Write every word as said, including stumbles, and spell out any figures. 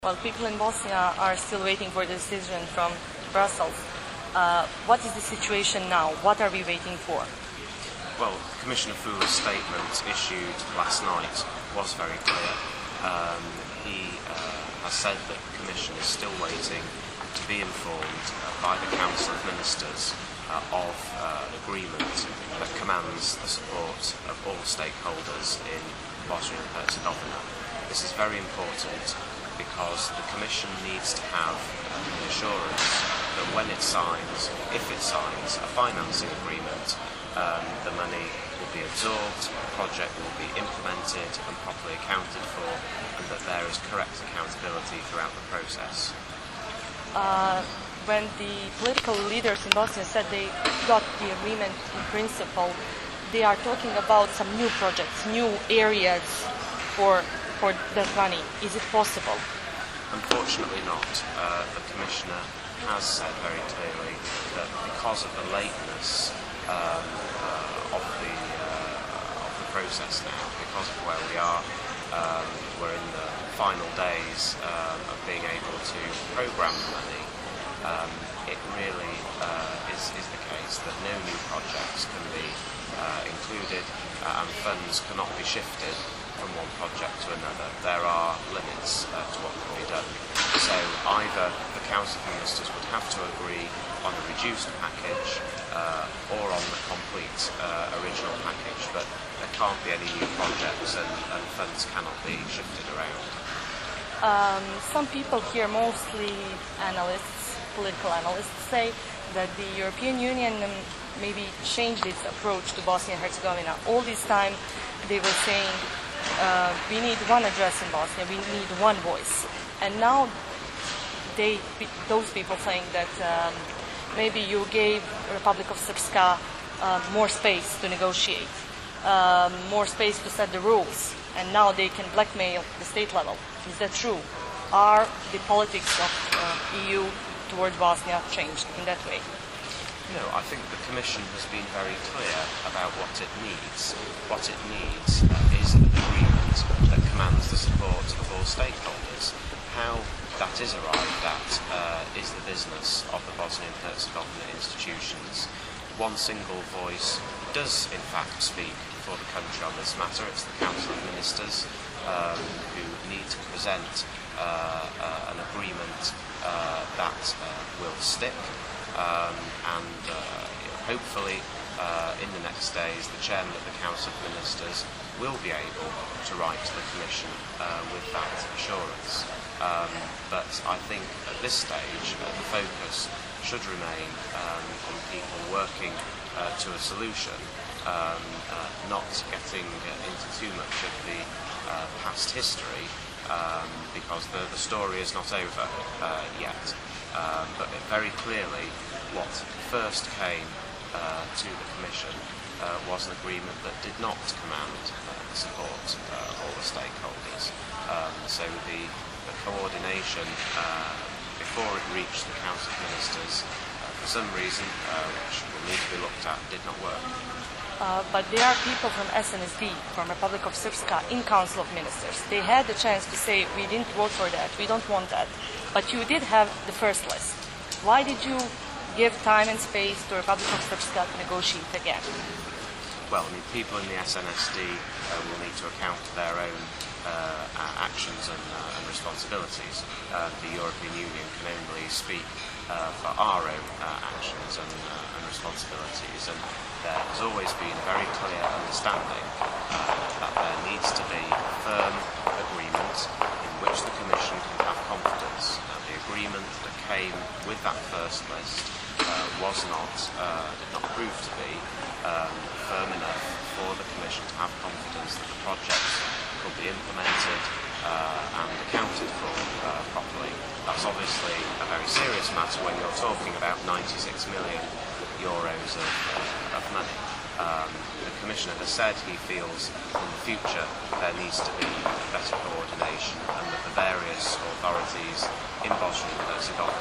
Well, people in Bosnia are still waiting for the decision from Brussels. Uh, what is the situation now? What are we waiting for? Well, Commissioner Füle's statement issued last night was very clear. Um, he uh, has said that the Commission is still waiting to be informed uh, by the Council of Ministers uh, of uh, an agreement that commands the support of all stakeholders in Bosnia and Herzegovina. This is very important because the Commission needs to have um, the assurance that when it signs, if it signs a financing agreement, um, the money will be absorbed, the project will be implemented and properly accounted for, and that there is correct accountability throughout the process. Uh, when the political leaders in Bosnia said they got the agreement in principle, they are talking about some new projects, new areas for for that money. Is it possible? Unfortunately not. Uh, the Commissioner has said very clearly that because of the lateness um, uh, of, the, uh, of the process now, because of where we are, um, we're in the final days um, of being able to programme the money. Um, it really uh, is, is the case that no new projects can be uh, included uh, and funds cannot be shifted from one project to another. There are limits uh, to what can be done. So either the Council of Ministers would have to agree on a reduced package uh, or on the complete uh, original package, but there can't be any new projects and, and funds cannot be shifted around. Um, some people here, mostly analysts, political analysts, say that the European Union maybe changed its approach to Bosnia and Herzegovina. All this time they were saying Uh, we need one address in Bosnia, we need one voice. And now they, those people saying that um, maybe you gave Republic of Srpska uh, more space to negotiate, um, more space to set the rules, and now they can blackmail the state level. Is that true? Are the politics of uh, E U towards Bosnia changed in that way? No, I think the Commission has been very clear about what it needs. What it needs uh, is an agreement that commands the support of all stakeholders. How that is arrived at uh, is the business of the Bosnian and Herzegovina institutions. One single voice does in fact speak for the country on this matter. It's the Council of Ministers um, who need to present uh, uh, an agreement uh, that uh, will stick. Um, and uh, hopefully uh, in the next days the Chairman of the Council of Ministers will be able to write to the Commission uh, with that assurance. Um, but I think at this stage uh, the focus should remain um, on people working uh, to a solution, um, uh, not getting uh, into too much of the uh, past history, um, because the, the story is not over uh, yet. Um, but very clearly what first came uh, to the Commission uh, was an agreement that did not command uh, the support uh, of all the stakeholders. Um, so the, the coordination uh, before it reached the Council of Ministers, uh, for some reason, uh, which will need to be looked at, did not work. Uh, but there are people from S N S D, from Republic of Srpska, in Council of Ministers. They had the chance to say, we didn't vote for that, we don't want that. But you did have the first list. Why did you give time and space to Republic of Srpska to negotiate again? Well, I mean, people in the S N S D uh, will need to account for their own uh, actions and, uh, and responsibilities. Uh, the European Union can only speak uh, for our own uh, actions and, uh, and responsibilities, and there has always been a very clear understanding uh, that there needs to be a firm agreement in which the Commission can have confidence. Uh, the agreement that came with that first list uh, was not, uh, did not prove to be um, firm enough for the Commission to have confidence that the projects could be implemented uh, and accounted for uh, properly. That's obviously a very serious matter when you're talking about ninety-six million euros of, uh, of money. Um, the Commissioner has said he feels in the future there needs to be better coordination and that the various authorities in Bosnia and Herzegovina